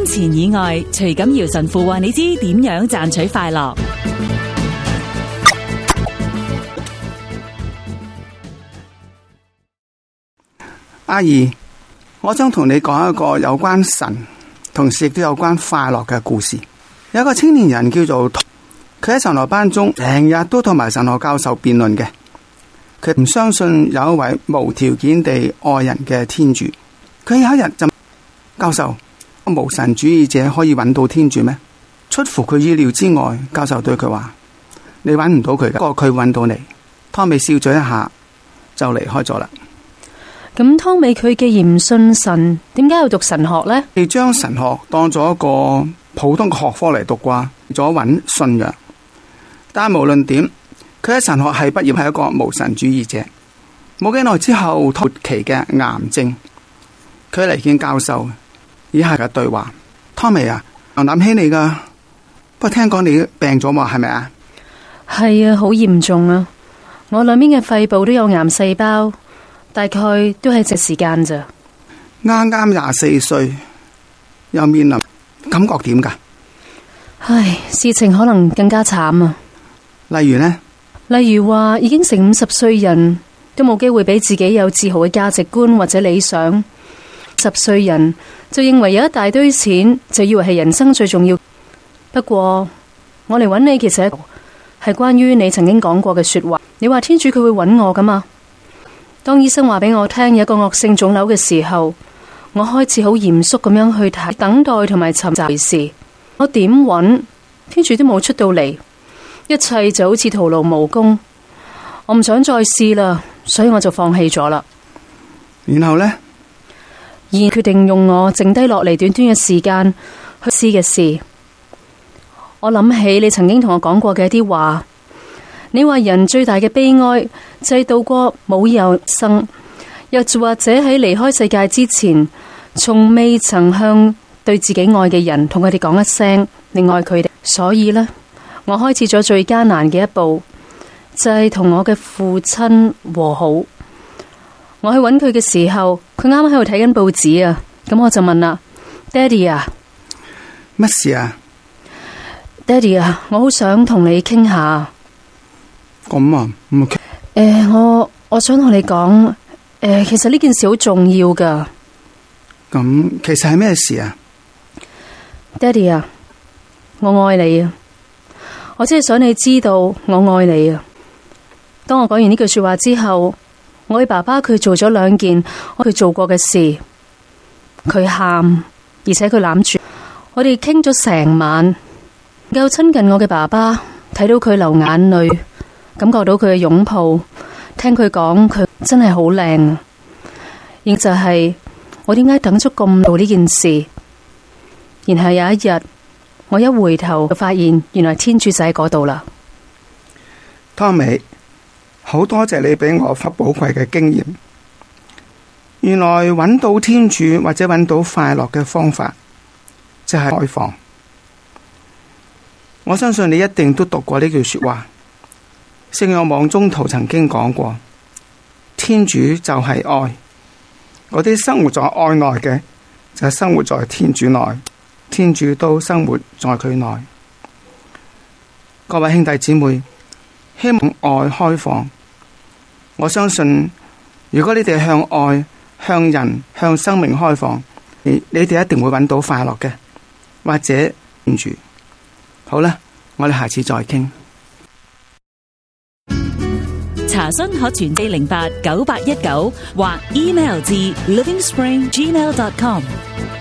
錢以外，徐錦堯神父話你知點樣賺取快樂。 阿姨，我想同你講一個有關神，同時亦都有關快樂嘅故事。有一個青年人叫做佢喺神學班中成日都同埋神學教授辯論嘅。佢唔相信有一位無條件地愛人嘅天主。佢有一日就教授，無神主義者可以揾到天主咩？出乎佢意料之外，教授對佢話：你揾唔到佢嘅，不過佢揾到你。湯美笑咗一下就離開咗啦。 咁湯美佢既然唔信神，點解要讀神學呢？ 你將神學當咗一個普通嘅學科嚟讀啩，咗揾信仰。但係無論點，佢喺神學系畢業，係一個無神主義者。冇幾耐之後，末期嘅癌症，佢嚟見教授，以下嘅對話：湯美啊，我諗起你噶，不過聽講你病咗嘛，係咪啊？ 係啊，好嚴重啊！我兩邊嘅肺部都有癌細胞。大概都係隻時間咋。 啱啱24歲，又面臨，感覺點噶？ 唉，事情可能更加慘啊。 例如呢？ 例如話已經成50歲人都冇機會俾自己有自豪嘅價值觀或者理想。10歲人就認為有一大堆錢就以為係人生最重要。不過我嚟揾你，其實係關於你曾經講過嘅說話。你話天主佢會揾我噶嘛？當醫生話俾我聽有一個惡性腫瘤嘅時候，我開始好嚴肅咁樣去睇，等待同埋尋找回事。我點揾天主都冇出到嚟，一切就好似徒勞無功。我唔想再試啦，所以我就放棄咗啦。 然後呢？ 而決定用我剩低落嚟短短嘅時間去試嘅事。我諗起你曾經同我講過嘅一啲話。你話人最大嘅悲哀就係度過冇有生，又或者喺離開世界之前，從未曾向對自己愛嘅人同佢哋講一聲你愛佢哋。所以呢，我開始咗最艱難嘅一步，就係同我嘅父親和好。我去揾佢嘅時候，佢啱啱喺度睇緊報紙啊。咁我就問啦：爹哋啊， 乜事啊？ 爹哋啊，我好想同你傾下。 咁啊， 我想同你講，其實呢件事好重要噶。 咁其實係咩事啊？ 爹哋啊，我愛你啊！我真係想你知道我愛你啊！當我講完呢句說話之後，我嘅爸爸佢做咗2件佢做過嘅事，佢喊，而且佢攬住我哋傾咗成晚，夠親近我嘅爸爸，睇到佢流眼淚。感覺到佢嘅擁抱，聽佢講佢真係好靚啊！亦就係我點解等咗咁耐呢件事，然後有一日我一回頭就發現原來天主就喺嗰度啦。 湯美，好多謝你俾我發寶貴嘅經驗。原來揾到天主或者揾到快樂嘅方法就係開放。我相信你一定都讀過呢句說話。聖若望宗徒曾經講過，天主就係愛，嗰啲生活在愛內嘅就係生活在天主內，天主都生活在佢內。各位兄弟姊妹，希望愛開放。我相信如果你哋向愛、向人、向生命開放，你哋一定會揾到快樂嘅，或者天主。好啦，我哋下次再傾。 查詢可傳寄089819或 email 至livingspringgmail.com。